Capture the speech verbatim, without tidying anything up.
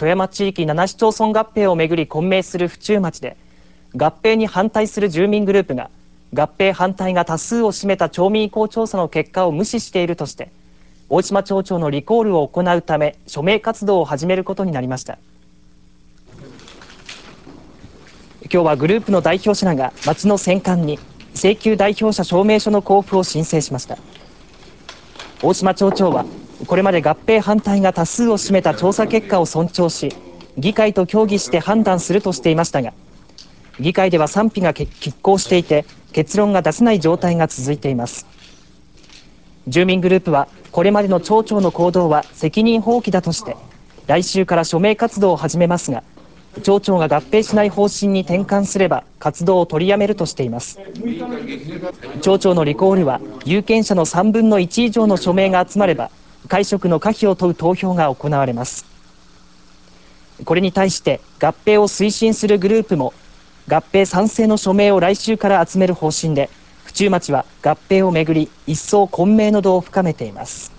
富山地域なな市町村合併をめぐり混迷する府中町で、合併に反対する住民グループが合併反対が多数を占めた町民意向調査の結果を無視しているとして、大島町長のリコールを行うため署名活動を始めることになりました。今日はグループの代表者らが町の選管に請求代表者証明書の交付を申請しました。大島町長はこれまで合併反対が多数を占めた調査結果を尊重し、議会と協議して判断するとしていましたが、議会では賛否が拮抗していて結論が出せない状態が続いています。住民グループはこれまでの町長の行動は責任放棄だとして来週から署名活動を始めますが、町長が合併しない方針に転換すれば活動を取りやめるとしています。町長のリコールは有権者のさんぶんのいち以上の署名が集まれば解職の可否を問う投票が行われます。これに対して合併を推進するグループも合併賛成の署名を来週から集める方針で、府中町は合併をめぐり一層混迷の度を深めています。